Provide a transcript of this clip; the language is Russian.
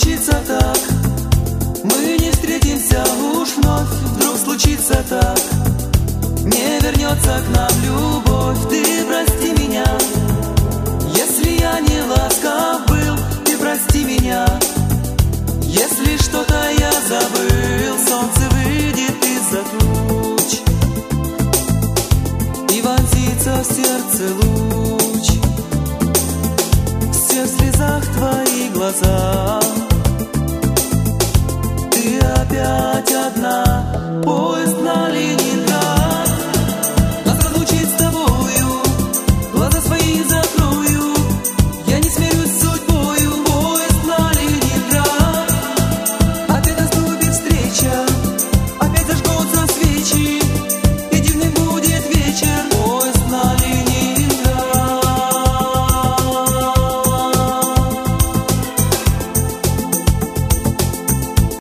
случится так, мы не встретимся уж вновь. Вдруг случится так, не вернется к нам любовь. Ты прости меня, если я не ласков был. Ты прости меня, если что-то я забыл. Солнце выйдет из-за туч и вонзится в сердце луч. Все в слезах твои глаза.